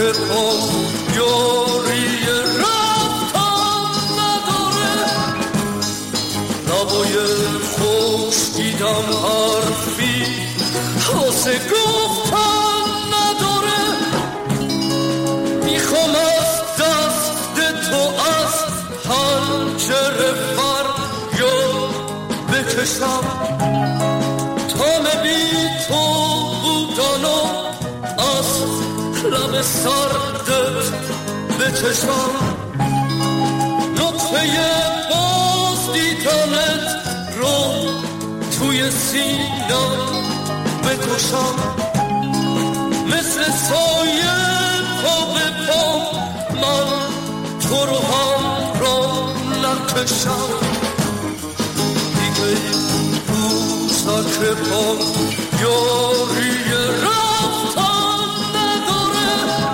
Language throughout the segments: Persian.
پام یاری رفتن نداره، لبای خوش دیدم حرفی واسه گفتن نداره. میخوام از دست تو از پنجره فریاد بکشم، تام بی تو بودن و از لب سردت بچشم، نطفه باز دیدنت رو توی سینم بکشم، مثل سایه پا به پا من تو رو هم را نکشم. دیگه روزک پا یاری رفتن نداره،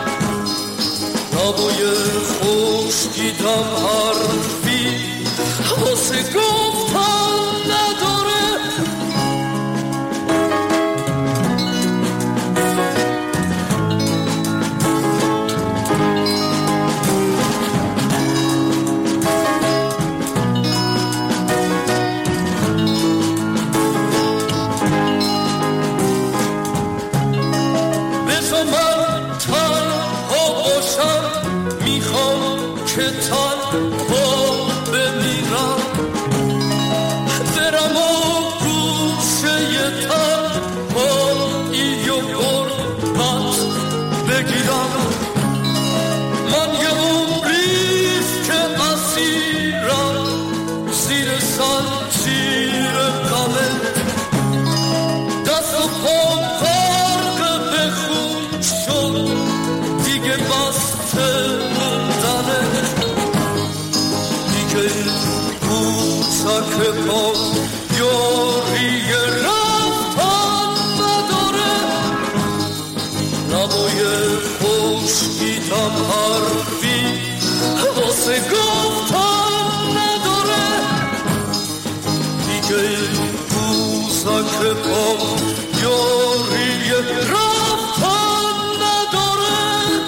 لبای خوش دیدم حرفی واسه گفتن نداره. که تنها بمیرم، برم و گوشه تنهایی و غربت بگیرم. من یه عمریست که اسیرم زیر زنجیر غمت، دست و پام غرق به خون شد دیگه بسته موندنه. کوچک پا یاری رفتن نداره، لبای خوش دیدم حرفی واسه گفتن نداره. دیگه کوچک پا یاری رفتن نداره.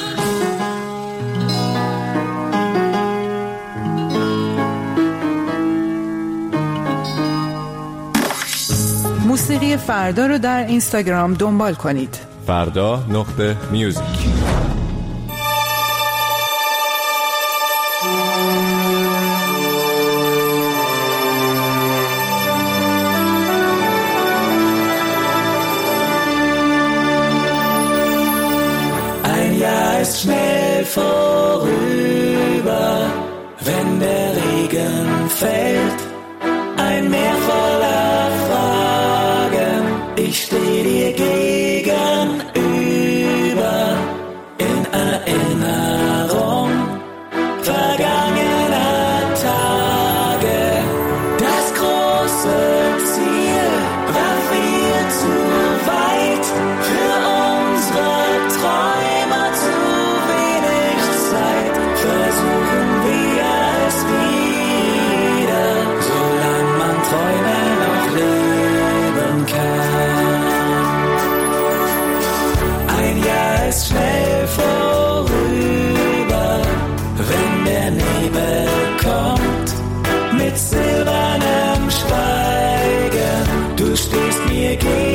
موسیقی فردا رو در اینستاگرام دنبال کنید. فردا.music. Ein Jahr ist schnell vorüber, wenn der Regen fällt. Ein Meer voller Fragen, ich stehe dir gegenüber in Erinnerung vergangener Tage. Das große Ziel war viel zu weit, für unsere Träume zu wenig Zeit. Versuchen wir es wieder, solange man Träume noch leben kann. Ein Jahr ist schnell vorüber, wenn der Nebel kommt mit silbernem Schweigen. Du stehst mir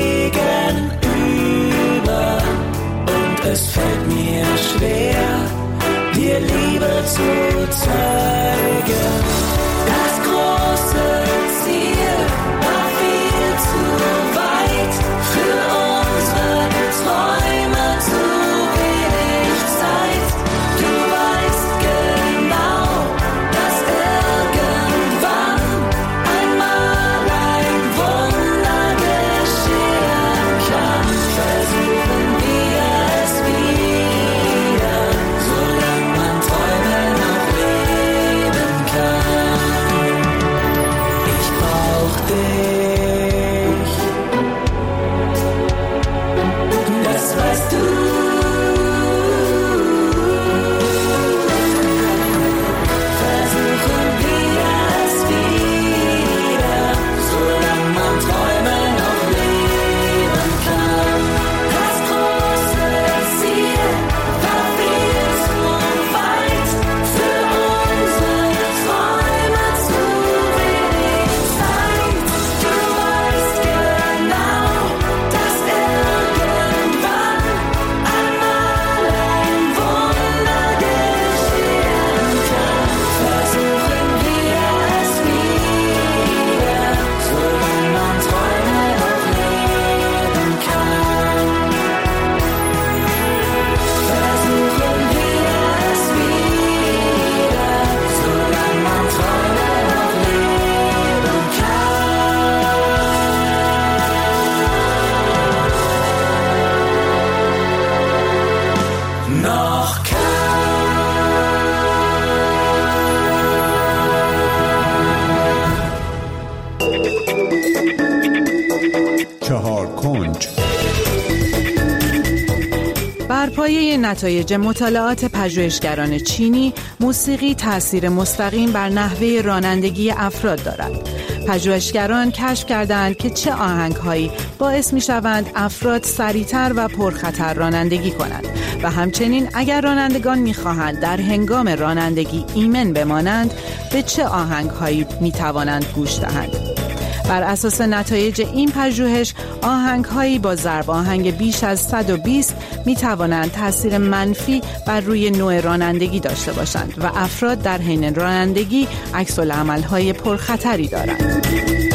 gegenüber und es fällt mir schwer, dir Liebe zu zeigen. Das große Ziel war viel zu weit, für unsere Träume zu wenig Zeit. Du weißt genau, dass irgendwann einmal ein Wunder geschehen kann. Versuchen wir es wieder, solange man Träume noch leben چهار کنج. بر پایه نتایج مطالعات پژوهشگران چینی، موسیقی تأثیر مستقیم بر نحوه رانندگی افراد دارد. پژوهشگران کشف کردند که چه آهنگ‌هایی باعث می‌شوند افراد سریعتر و پرخطر رانندگی کنند و همچنین اگر رانندگان می‌خواهند در هنگام رانندگی ایمن بمانند، به چه آهنگ‌هایی می‌توانند گوش دهند. بر اساس نتایج این پژوهش، آهنگ‌هایی با ضرب آهنگ بیش از 120 می‌توانند تأثیر منفی بر روی نوع رانندگی داشته باشند و افراد در حین رانندگی عکس‌العمل‌های پرخطری دارند.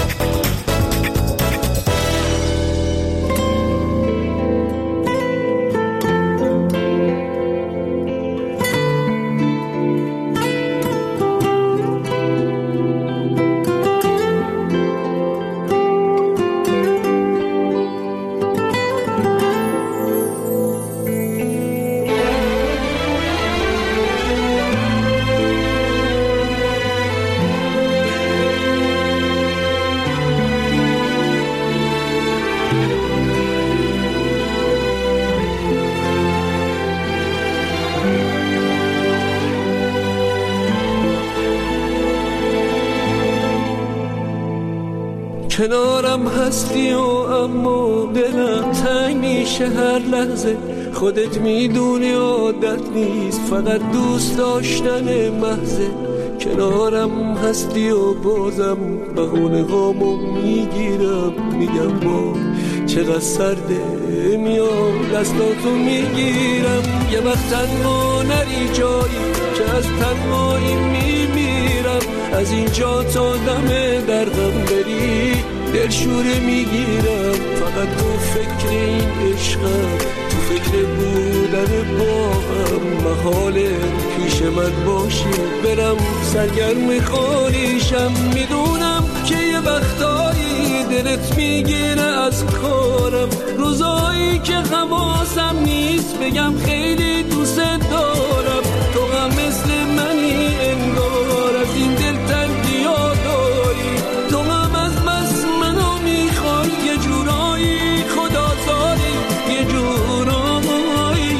کنارم هستی و اما دلم تنگ میشه هر لحظه. خودت میدونی عادت نیست، فقط دوست داشتن محضه. کنارم هستی و بازم بهونه هامو میگیرم، میگم با چقدر سرده، میام دستاتو میگیرم. یه وقت تنها نری جایی که از تنهایی میمیرم. از اینجا تا دم در غم بری دلشوره میگیرم. فقط تو فکر این عشقم، تو فکر بودن با هم. محاله پیش من باشی برم سرگرم خالیشم. میدونم که یه وقتایی دلت میگیره از کارم. روزایی که حواسم نیست بگم خیلی دوست دارم. تو هم مثل منی انگار، از این دل تنگی ها داری. تو هم از بس منو میخوای یه جورایی، خدا زاری یه جورایی،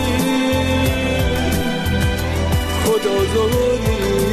خدا زاری.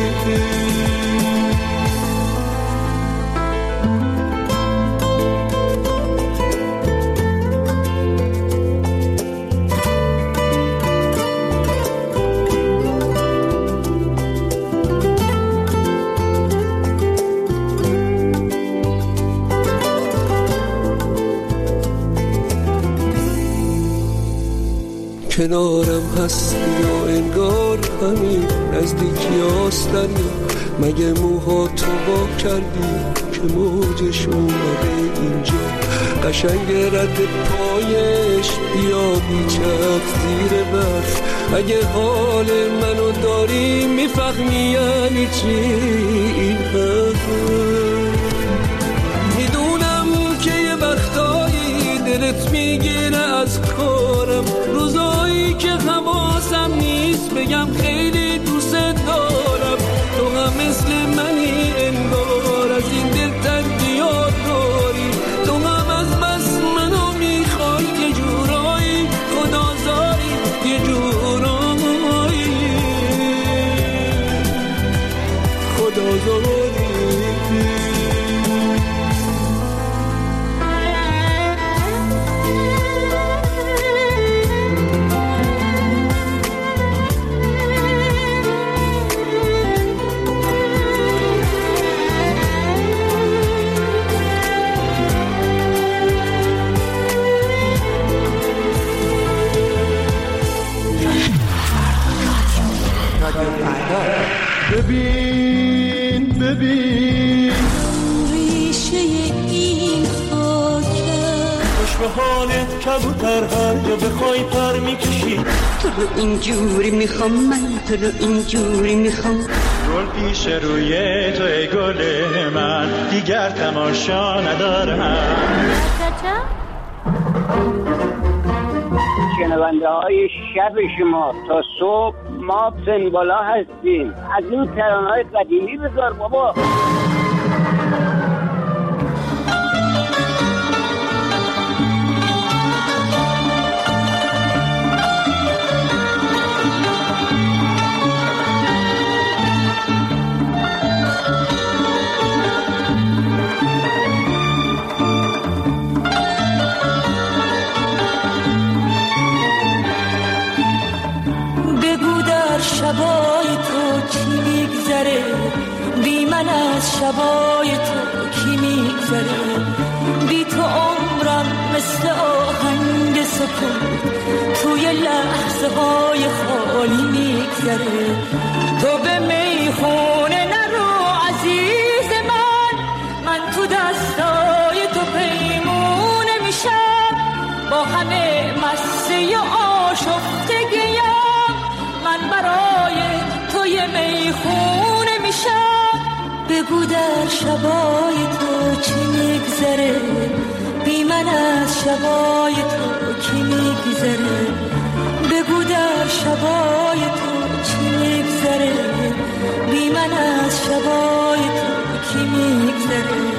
کنارم هستی و انگار همین نزدیکی آستنی. مگه موها تو با کردی که موجش اومده اینجا. قشنگ رد پایش بیا بیچک زیر برف. اگه حال منو داری میفهمی یعنی چی این حرف. میدونم که یه وقتایی دلت میگیره از کارم. روزایی که حواسم نیست بگم خیلی دوست دارم. تو هم مثل منی انگار، از این دل تنگی ها داری. تو هم از بس منو میخوای یه جورایی، خدا زاری یه جورایی، خدا زاری. ببین ببین ریشه این خاکه، خوش به حالت کبوتر هر جا بخوای پر میکشی. تو رو اینجوری میخوام من، تو رو اینجوری میخوام. گل پیش روی تو ای گل من، دیگر تماشا ندارم. شنونده های شب شما تا صبح ما سنبالا هستیم. از این ترانه‌های قدیمی بذار بابا. پای خالی میگذره. تو به میخونه نرو عزیز من تو دستای تو پیمونه میشم، با همه مستی و آشفتگیم من برای تو یه میخونه میشم. بگو در شبای تو چی میگذره، بی من از شبای تو کی میگذره. بگو در شبای تو چی میگذره، بی من از شبای تو کی میگذره.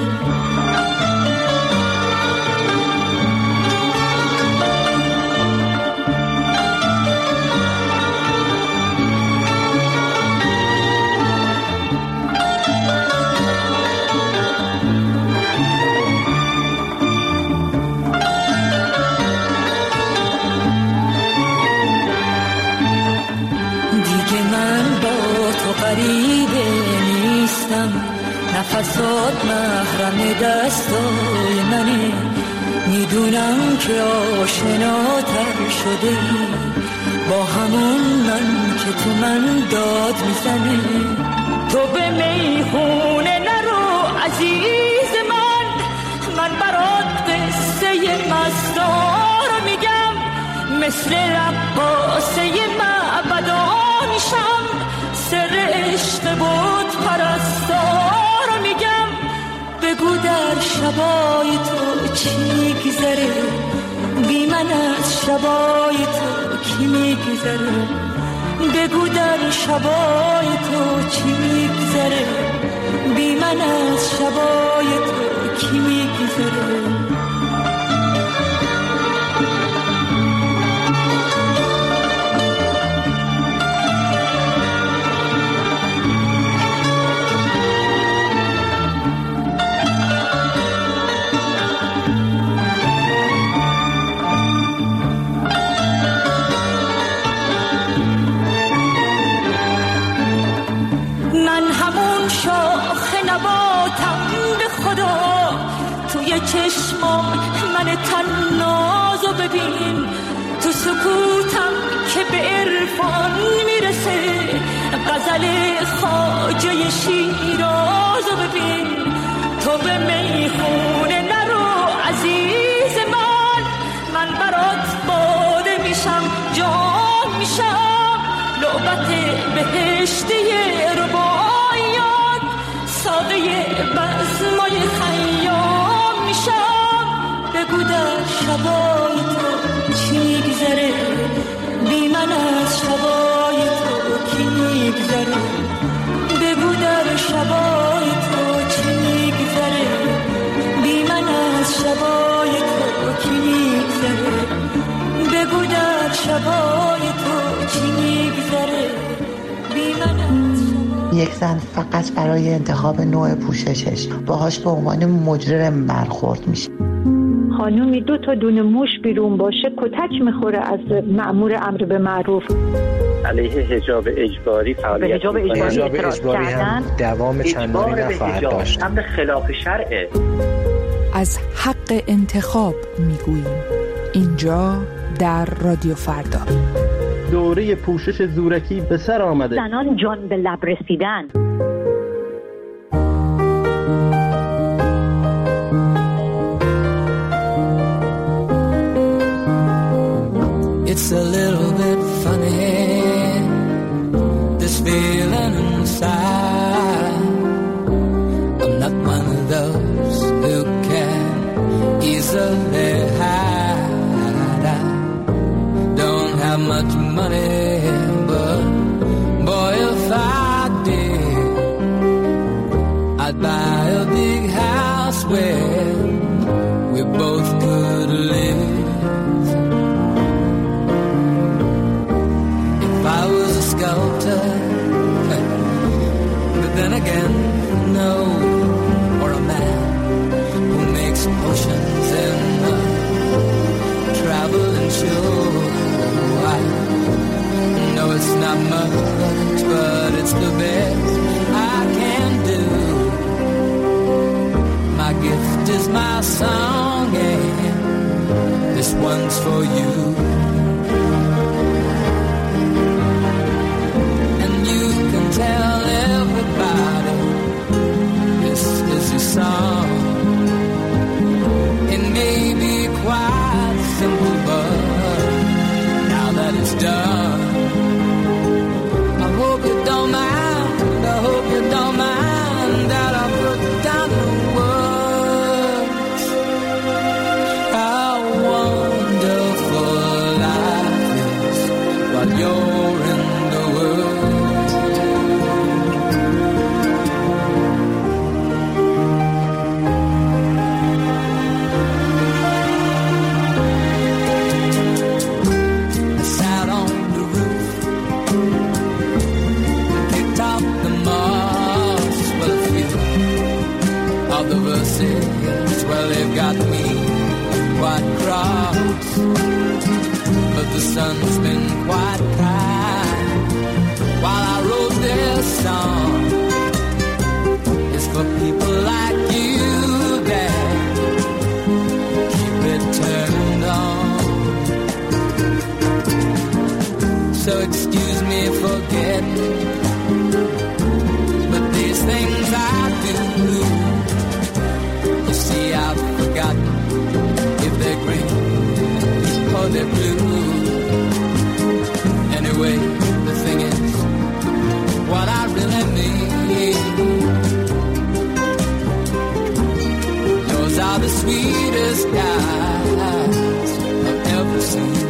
غریبه نیستم، نفسات محرم دستای منه. میدونم که آشناتر شده ای با همون من که تو من داد میزنه. تو به میخونه نرو عزیز من برات قصه مستار میگم، مثل رقاصه معبدا میشم، سر عشق بود پرستار میگم. بگو در شبای تو چی میگذره، بی من از شبای تو کی میگذره. بگو در شبای تو چی میگذره، بی من از شبای تو کی میگذره. چشمام من تنازو ببین، تو سکوتم که به عرفان میرسه، غزل خواجه شیرازو ببین. تو به میخونه نرو عزیز من برات باده میشم، جام میشم، لعبت بهشتی رباعیات، ساقه بزمای خیام میشم. بگو در شبای تو چی میگذره، بی من از شبای تو کی میگذره. بگو در شبای تو چی میگذره، بی من از شبای تو کی میگذره. بگو در شبای تو چی میگذره، بی من از یک زن فقط برای انتخاب نوع پوششش باهاش به عنوان مجرم برخورد میشه. خانومی 2 تا دونه موش بیرون باشه کتک میخوره از مأمور امر به معروف. علیه حجاب اجباری فعالیت حجاب اجباری هم دوام چندانی نخواهد داشت. امر خلاف شرعه. از حق انتخاب میگوییم اینجا در رادیو فردا. دوره پوشش زورکی به سر آمده. زنان جان به لب رسیدن. It's a little bit funny, this feeling inside. I'm not one of those who can easily hide. I don't have much money, but boy, if I did, I'd buy a big house where we both could live. I was a sculptor, but then again, no, or a man who makes potions in a traveling show. I know it's not much, but it's the best I can do. My gift is my song, and this one's for you. simple, but now that it's done, I hope you don't mind, I hope you don't mind that I put down the words. How wonderful life is while you're in the world. The verses, well, they've got me quite cross, but the sun's been quite kind while I wrote this song. It's for people like you that keep it turned on. So excuse me for getting, but these things I do, see, I've forgotten if they're green or they're blue. Anyway, the thing is, what I really mean, those are the sweetest eyes I've ever seen.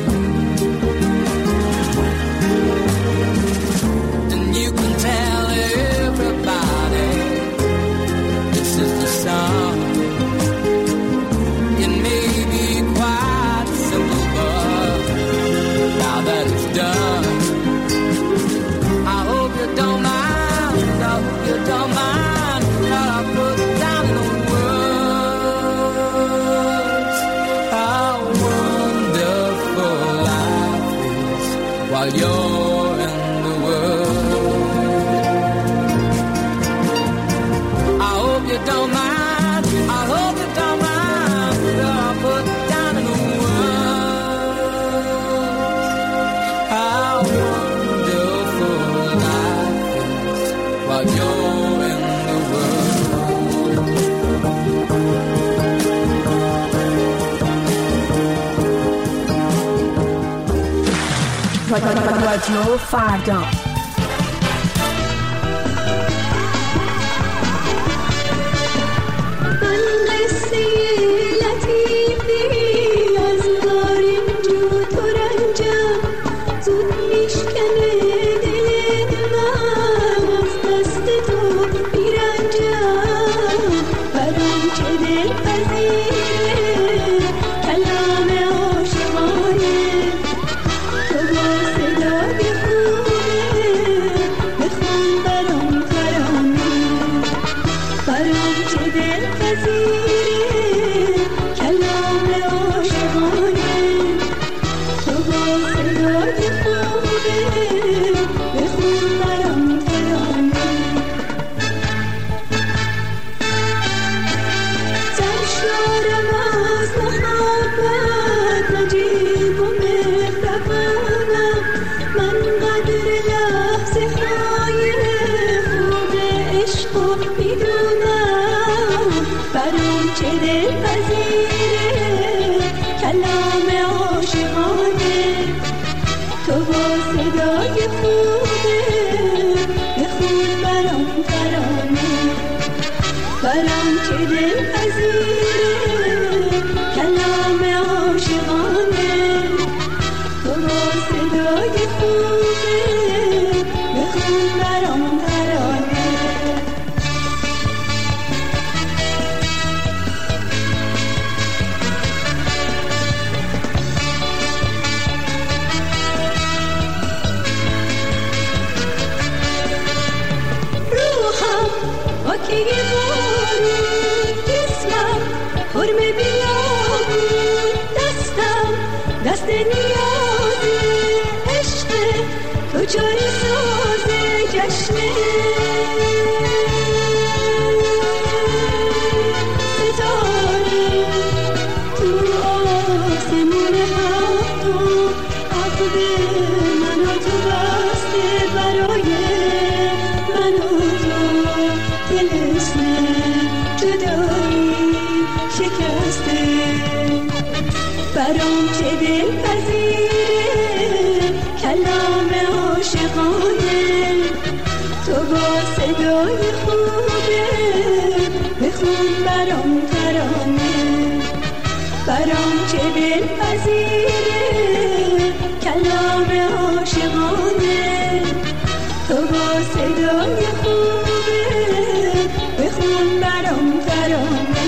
And you can tell everybody this is the song. That it's done, I hope you don't mind, I hope you don't mind that I put down in the words how wonderful life is while you're in the world. I hope you don't mind, I hope you don't mind that I put down in the words. رادیو فردا من قصه لطیفی از نارنج و ترنجم زود میشکنه دل من از دست تو میرنجم برام چه دلپذیره کلام عاشقانه تو با صدای خوبه بخون برام ترانه برام چه دلپذیره کلام عاشقانه تو با صدای خوبه بخون برام ترانه سرشارم از محبت نجیب و مهربانم من قدر لحظه های خوب عشق و میدونم برام چه دلپذیره کلام عاشقانه تو با صدای خوبه بخون برام ترانه برام چه دلپذیره کلام عاشقانه تو با صدای خوبه بخون برام ترانه روحم آکه بارون جسمم حرم بیابون دستم دست نیازه عشق تو جاری سازه جشنه ستاره تو آسمون هفتم عقد من و تو بسته برای من و تو طلسم جدایی شکسته برام چه دلپذیره کلام عاشقانه تو با صدای خوبه بخون برام ترانه برام چه دلپذیره کلام عاشقانه تو با صدای خوبه بخون برام ترانه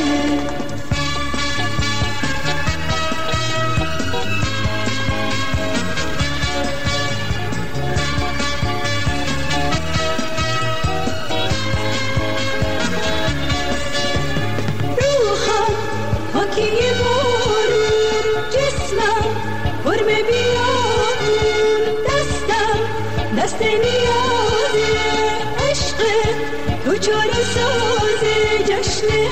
روحم حاکیه بارون جسمم قرمه بیامون دستم دست نیازه عشق تو چاره سازه جشنه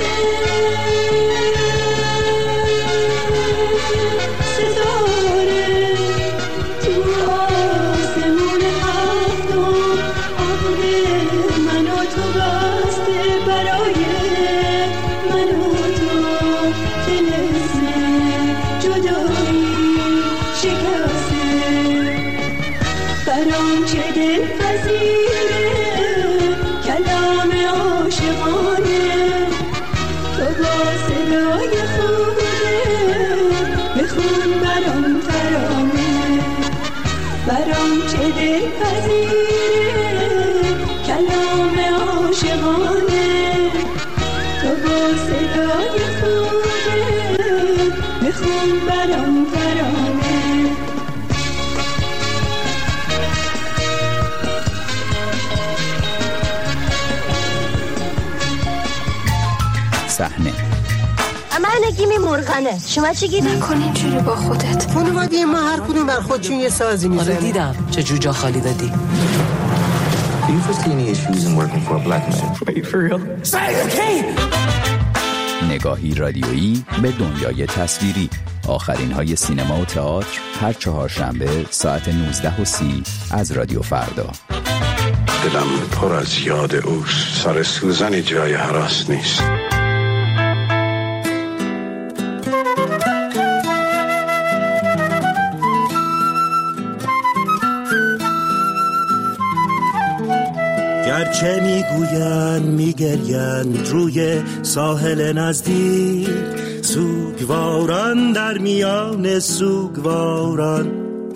ستاره تو آسمون هفتم عقل من و تو بسته برای من و تو طلسم جدایی شکسته برام چه دلپذیره کلام عاشقانه تو با صدای خوبه بخون برام ترانه برام چه دلپذیره کلام عاشقانه تو با صدای خوبه بخون برام ترانه صحنه من نگیمی مرغنه شما چی گیری؟ نکن اینجوری با خودت خانواده ما هر کدوم بر خودشون یه سازی میزنه. آره دیدم چه جوجا خالی دادی. Do you foresee any issues in working for a black man? Wait, for real? نگاهی رادیویی به دنیای تصویری. آخرین های سینما و تئاتر هر چهارشنبه ساعت 19:30 از رادیو فردا. دلم پر از یاد اوست، سر سوزنی جای هراس نیست. گرچه میگوین میگرین روی ساحل نزدیک سوگواران در میان سوگواران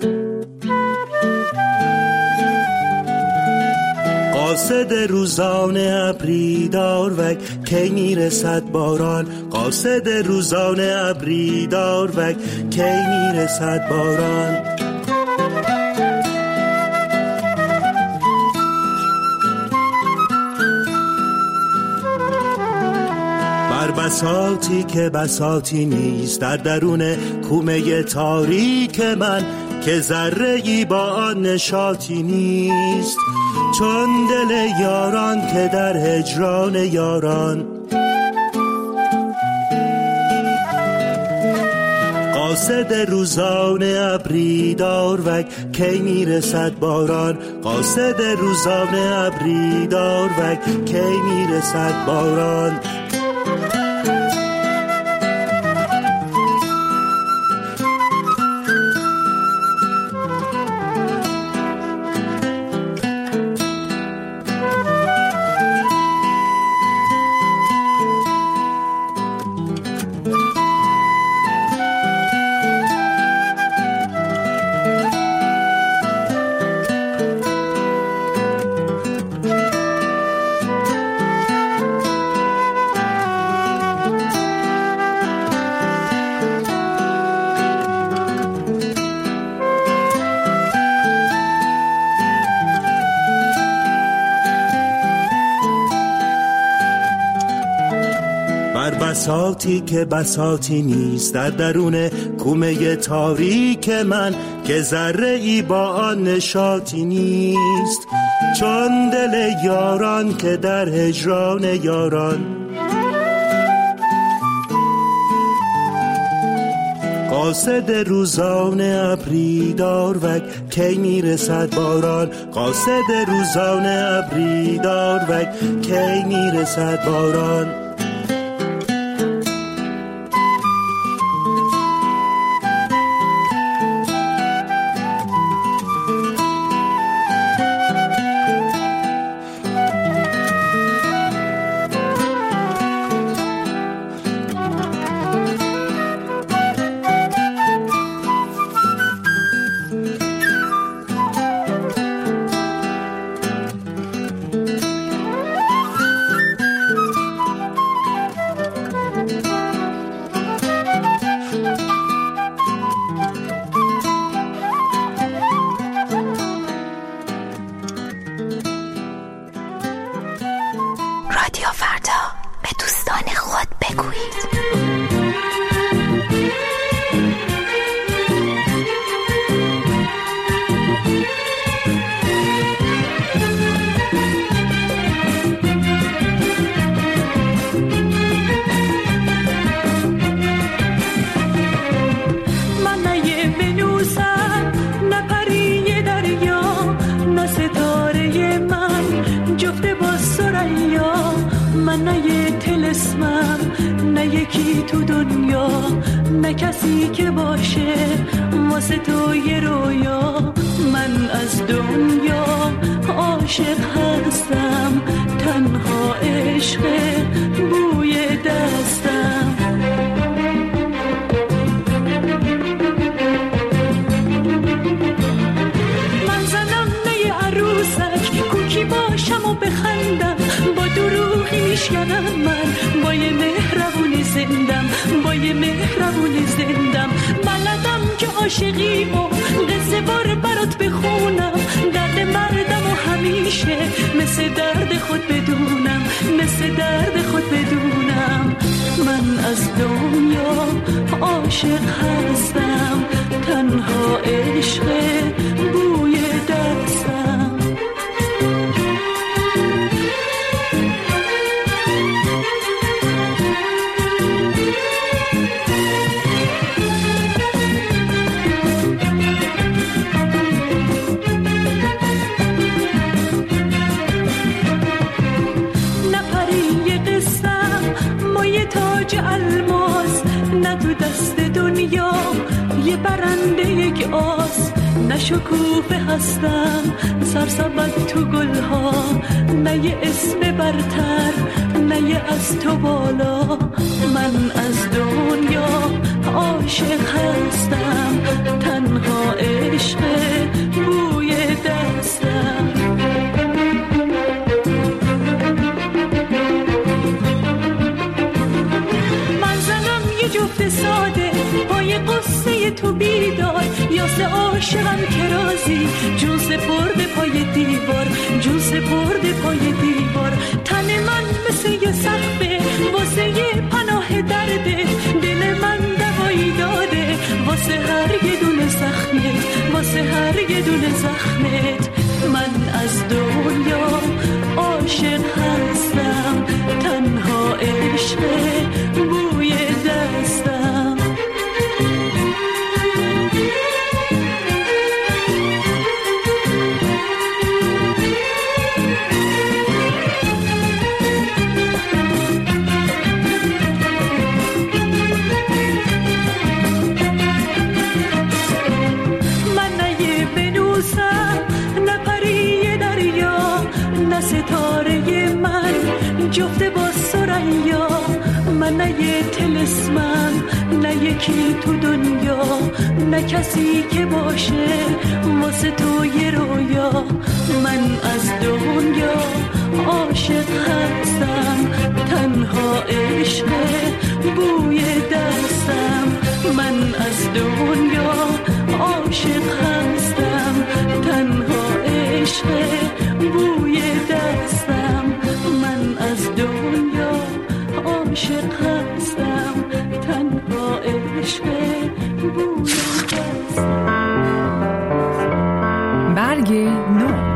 قاصد روزانه ابری داروک کی میرسد باران قاصد روزانه ابری داروک کی میرسد باران بساطی که بساطی نیست در درون کومه تاریک من که ذره‌ای با آن نشاطی نیست چون دل یاران که در هجران یاران قاصد روزانه ابری داروک کی میرسد باران قاصد روزانه ابری داروک کی میرسد باران بساطی که بساطی نیست در درون کومه تاریک من که ذره‌ای با آن نشاطی نیست چون دل یاران که در هجران یاران قاصد روزانه ابری داروک کی میرسد باران قاصد روزانه ابری داروک کی میرسد باران یکی تو دنیا، نه کسی که باشه واسه تو یه رویا. من از دنیا عاشق هستم، تنها عشق بوی دستم. من زنم نه عروسک، کوکی باشم و بخندم، با دروغی میشکنم من، با یه مهربونی زندم، با یه مهربونی زندم. بلدم که عاشقی و قصه بار برات بخونم، درد مردم و همیشه مثل درد خود بدونم، مثل درد خود بدونم. من از دنیا عاشق هستم، تنها عشق بوی دستم. تاج الماس نه تو دست دنیا، یه برنده یک آس. نه شکوفه هستم سرسبد تو گلها، نه یه اسم برتر، نه یه از تو بالا. من از دنیا عاشق هستم، تنها عشق بوی دستم. جفت ساده پای قصه تو بیدار، یاسه عاشقم که رازی جون سپرده پای دیوار، جون سپرده پای دیوار. تن من مثل یه سقفه واسه یه پناه درده، دل من دوایی داده واسه هر یه دونه زخمت، واسه هر یه دونه زخمت. من از دنیا عاشق هستم، تنها عشق بوی دستم. من نه یه بنوسم، نه پری دریا، نه ستاره من جفته با سریا. من نه یه طلسمم، نه یکی تو دنیا، نه کسی که باشه واسه تو یه رویا. من از دنیا عاشق هستم، تنها عشق بوی دستم. من از دنیا عاشق هستم، تنها عشق بوی دستم. من از دنیا عاشق هستم، تنها عشق بوی دستم. برگ نو.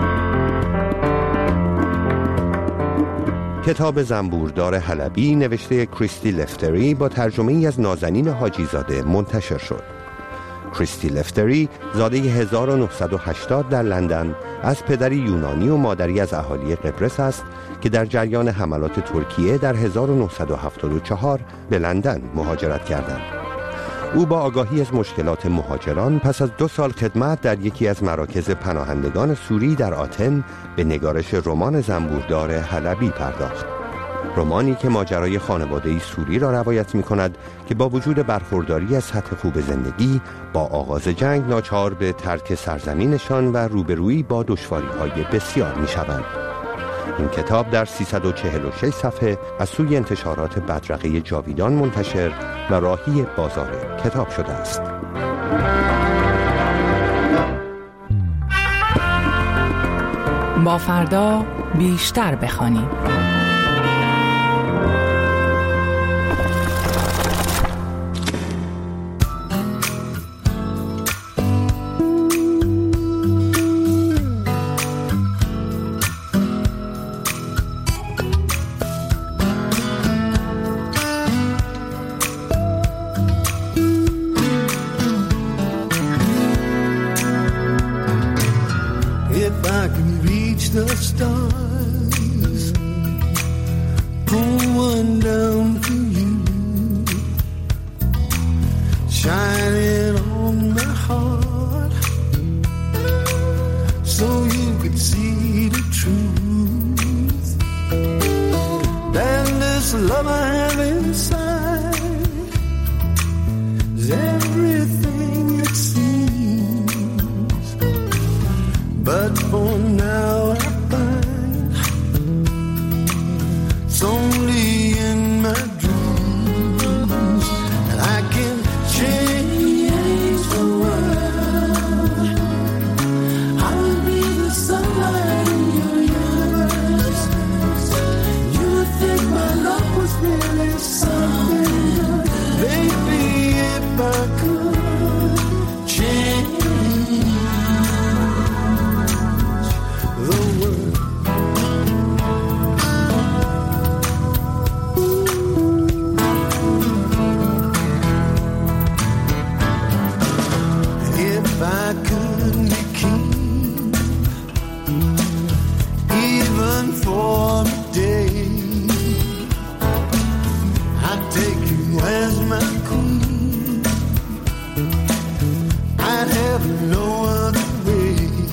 کتاب زنبوردار حلبی نوشته کریستی لفتری با ترجمه ای از نازنین حاجی زاده منتشر شد. کریستی لفتری زاده 1980 در لندن از پدری یونانی و مادری از اهالی قبرس است که در جریان حملات ترکیه در 1974 به لندن مهاجرت کردند. او با آگاهی از مشکلات مهاجران پس از 2 سال خدمت در یکی از مراکز پناهندگان سوری در آتن به نگارش رمان زنبوردار حلبی پرداخت. رمانی که ماجرای خانواده‌ای سوری را روایت می‌کند که با وجود برخورداری از سطح خوب زندگی با آغاز جنگ ناچار به ترک سرزمینشان و روبرویی با دشواری‌های بسیار می‌شوند. این کتاب در 346 صفحه از سوی انتشارات بدرقه جاویدان منتشر و راهی بازار کتاب شده است. با فردا بیشتر بخوانیم. If I can reach the stars, shining on my heart, so you could see the truth. And this love I have inside is everything it seems. But for now I find it's only in my dreams that I can change the world. I will be the sunlight in your universe. You would think my love was really something. Maybe if I could change the world. If I could be king, even for a day, I'd take you as my queen. I'd have no other way.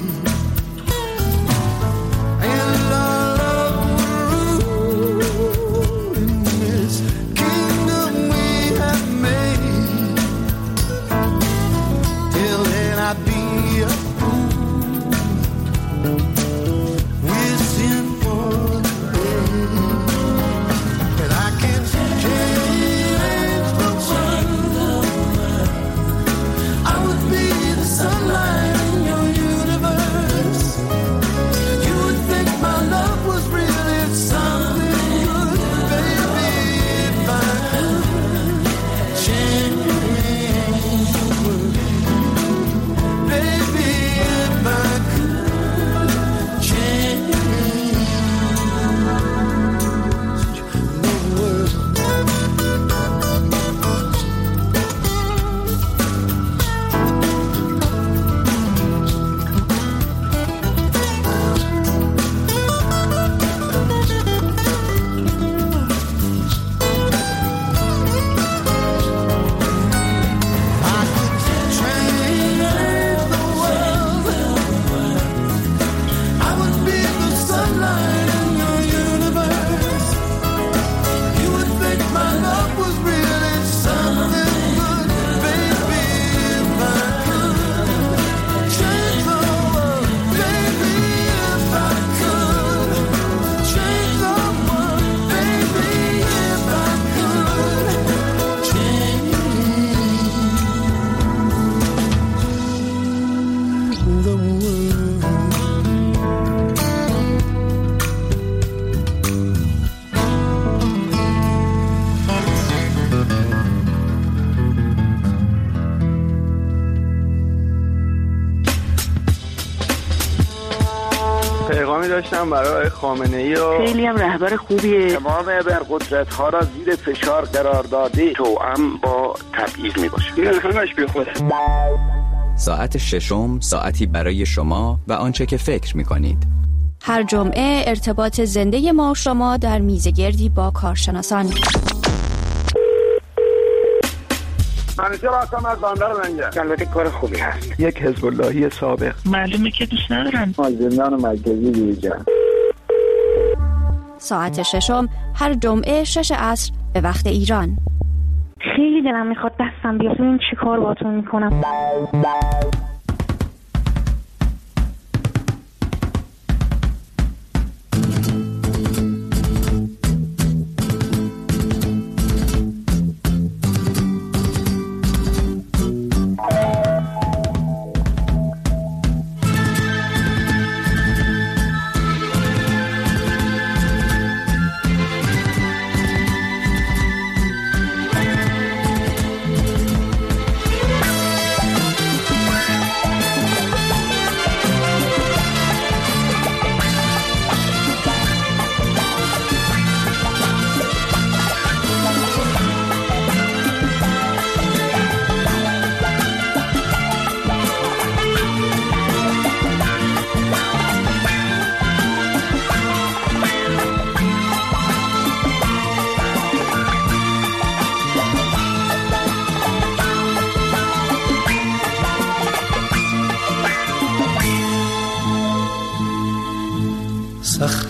And our love would rule in this kingdom we have made. Till then I'd be a fool, wishing for the day that I can change the world. I would be the sunlight in your universe. You would think my love was really something good, baby, if I could change the world. Baby, if I could change the world. پیغامی داشتم برای خامنه‌ای و خیلی هم رهبر خوبیه. تمام ابرقدرت‌ها را زیر فشار قرار داده، توأم با تبعیض میباشه. این همش بیخوده. ساعت ششم، ساعتی برای شما و آنچه که فکر می‌کنید. هر جمعه ارتباط زنده ما و شما در میزگردی با کارشناسان. منیجر هستم از بندر لنگر. البته کار خوبی هست. یک حزب اللهی سابق. معلومه که دوست ندارن. زندان مرکزی دیگر. ساعت ششم هر جمعه 6 عصر به وقت ایران. خیلی دلم میخواد دستم بیاد. این چی کار باهاتون میکنم؟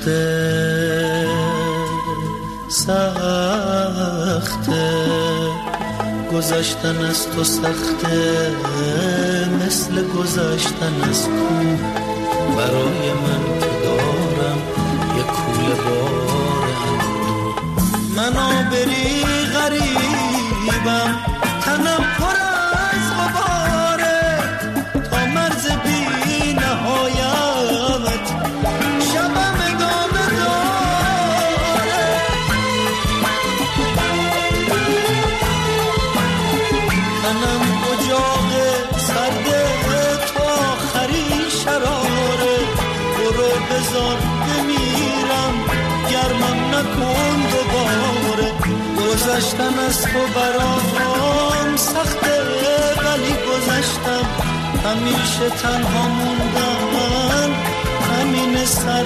گذشتن از تو سخته مثل گذشتن از کوه برای من که دارم یه کوله بار اندوه منو بری غریبم تنم پر از غباره تا مرز بی نهایت شبم ادامه داره تنم اجاق سرد تو آخری شراره برو بذار بمیرم گرمم نکن دوباره گذشتن از تو برام سخته ولی گذشتم همیشه تنها موندن همین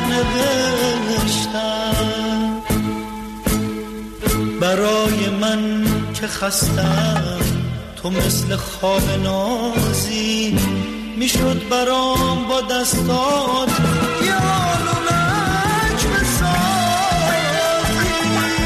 سرنوشتم برای من که خستم تو مثل خواب نازی میشد برام با دستات یه آلونک بسازی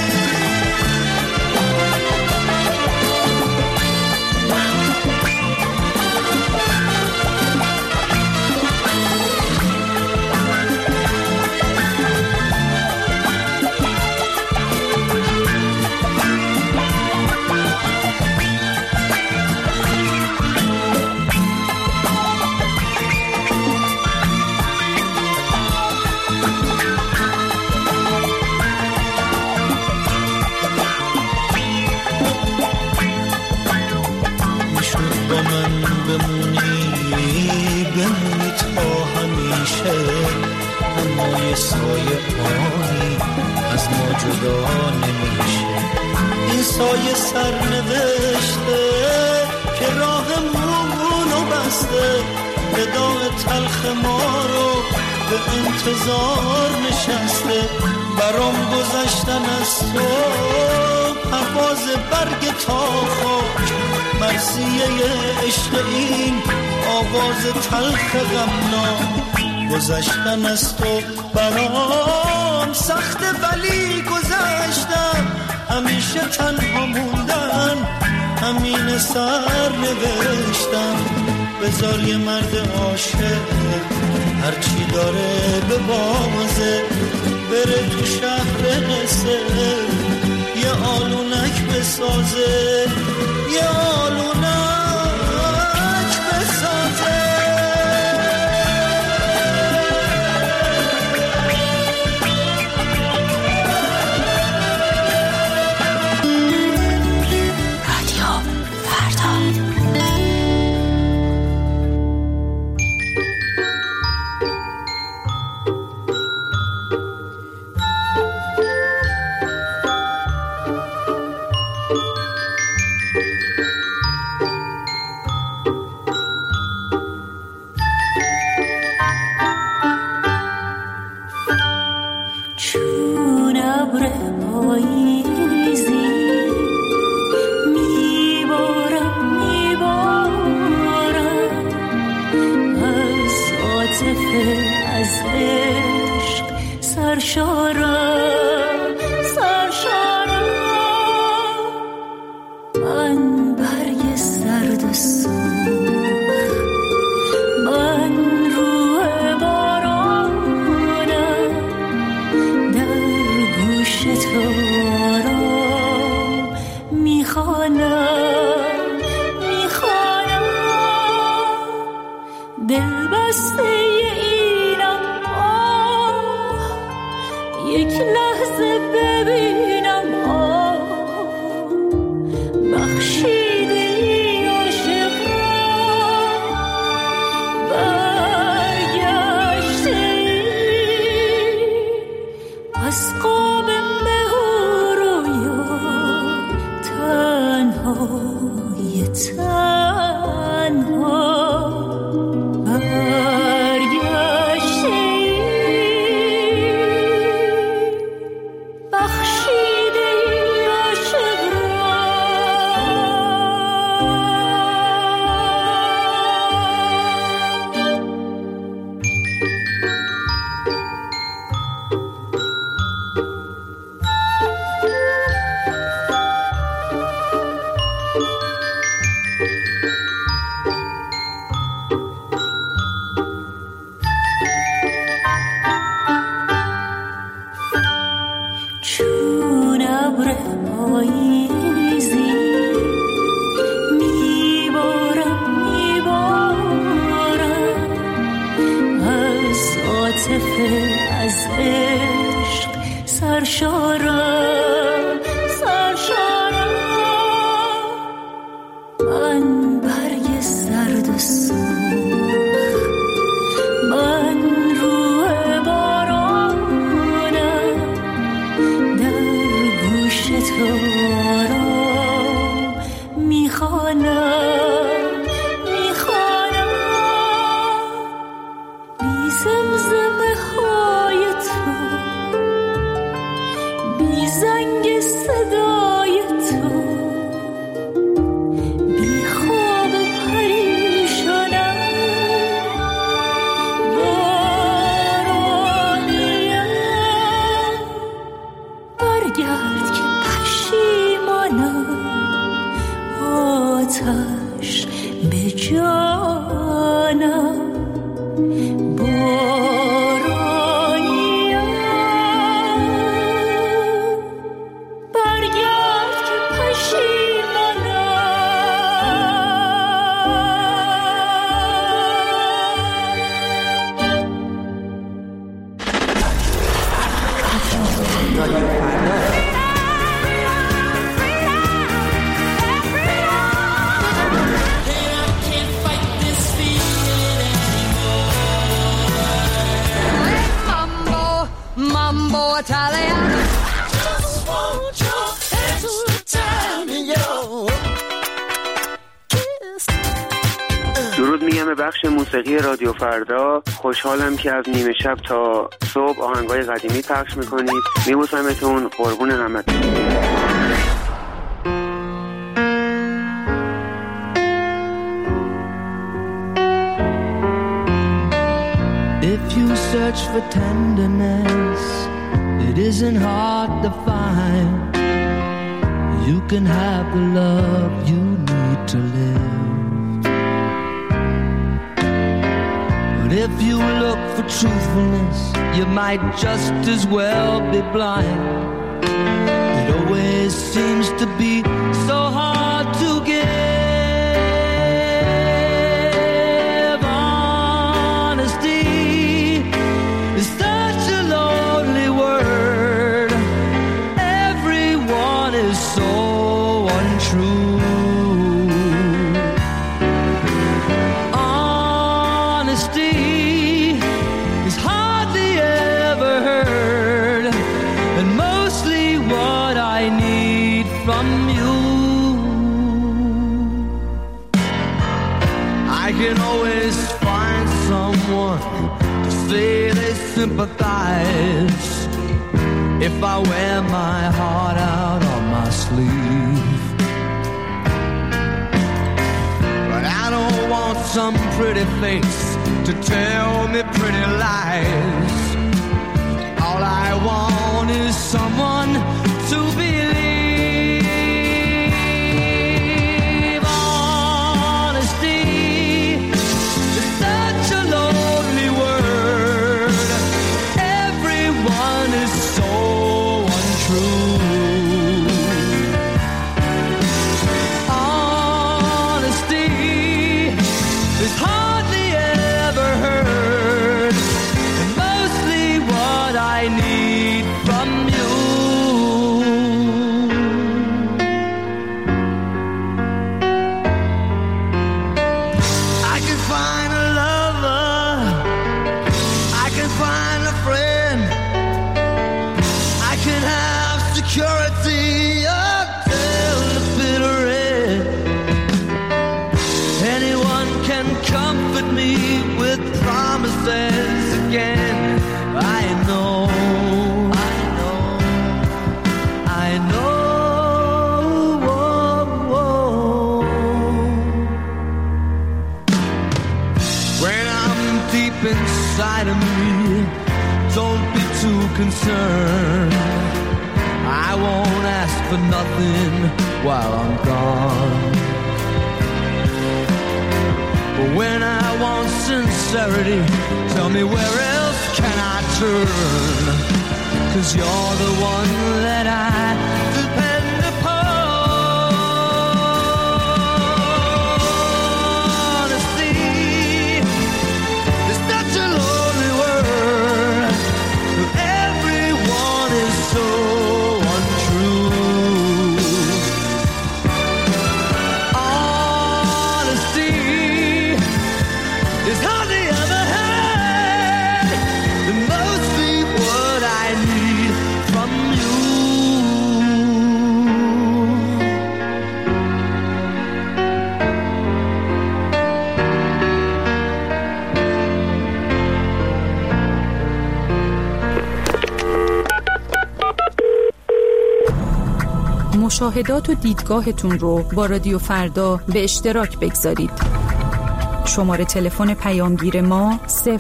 بمونی تا همیشه اما یه سایه آنی از ما جدا نمیشه این سایه سرنوشته که راهمونو بسته وداع تلخ ما رو به انتظار نشسته برام گذشتن از تو پرواز برگ تا خاک مرثیه عشق این آواز تلخ غمناک گذشتن از تو برام سخته ولی گذشتم همیشه تنها موندن همین سر نوشتم بذار یه مرد عاشق هرچی داره به بازه بره تو شهر قصه یه آلونک بسازه یه آلونک بسازه رادیو فردا درود میگم به بخش موسیقی رادیو فردا. خوشحالم که از نیمه شب تا صبح آهنگای قدیمی پخش میکنید. میبوسمتون، قربون همتون. If you search for tenderness, it isn't hard to find. You can have the love you need to live. But if you look for truthfulness, you might just as well be blind. It always seems to be so hard to give. Sympathize if I wear my heart out on my sleeve. But I don't want some pretty face to tell me pretty lies. All I want is someone to believe. Honesty is such a lonely word. Everyone is so untrue. Honesty is hardly ever heard, and mostly what I need from you. I can find a lover, I can find a friend, I can have security until the bitter end. Anyone can comfort me with promises again. I know, I know, I know. When I'm deep inside of me, don't be too concerned. I won't ask for nothing while I'm gone. But when I want sincerity, tell me where else can I turn? 'Cause you're the one that I depend upon. Honesty is such a lonely word. Everyone is so untrue. Honesty مشاهدات و دیدگاهتون رو با رادیو فردا به اشتراک بگذارید. شماره تلفن پیامگیر ما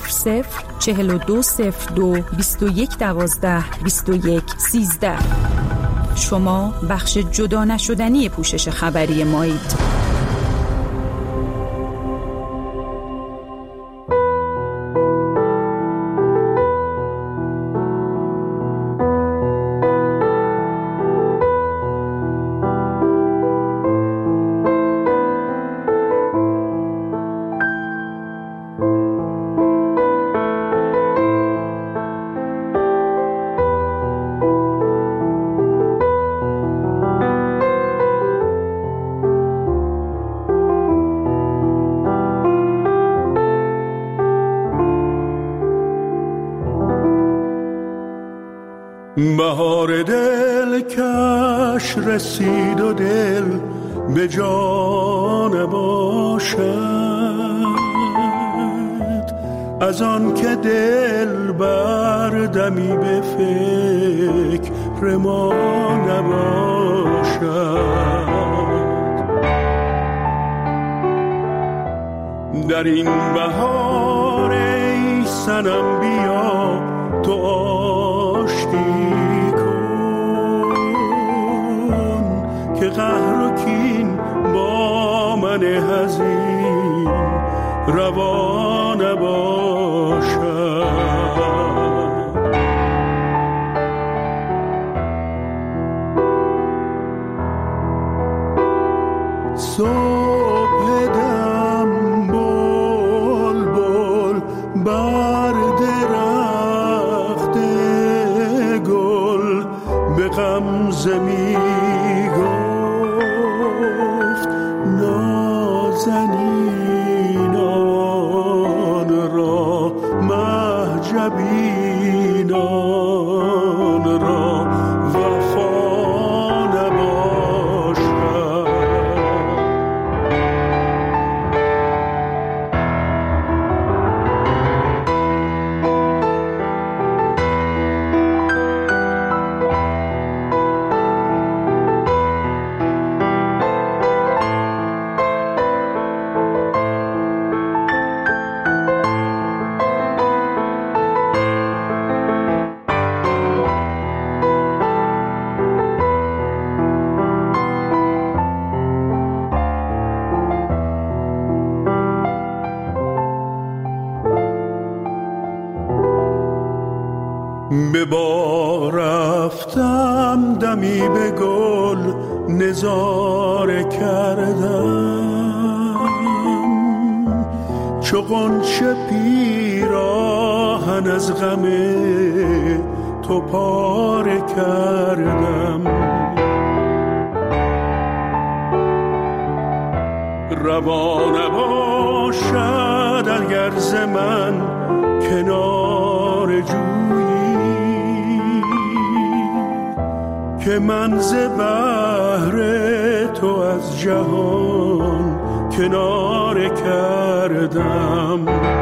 004202 2112 2113. شما بخش جدا نشدنی پوشش خبری مایید. بهار دل کش رسید و دل به جان باشد، از آن که دل بردمی به فکر ما نباشد. در این بهار ای صنم بیا تو آشتی که قهر و کین با من حزین روا نباشد. صبح دم بلبل بر درخت گل به غمزه می نازنینان را مهجبینان را وفا نباشد. به بار رفتم دمی به گل نظاره کردم، چو غنچه پیراهن از غم تو پاره کردم. روا نباشد اگر ز من کنار جویی که من ز بحر تو از جهان کناره کردم.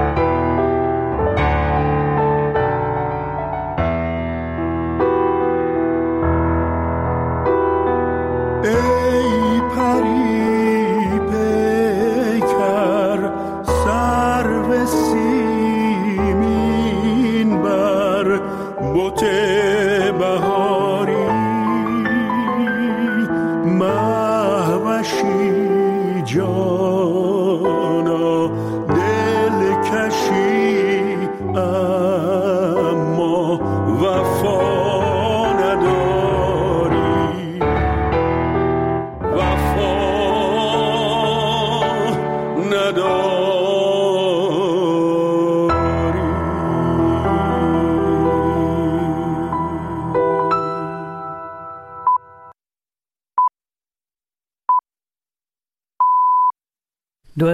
ای پری پیکر سرو سیمین بر بت بهاری، مهوشی جانا دل کشی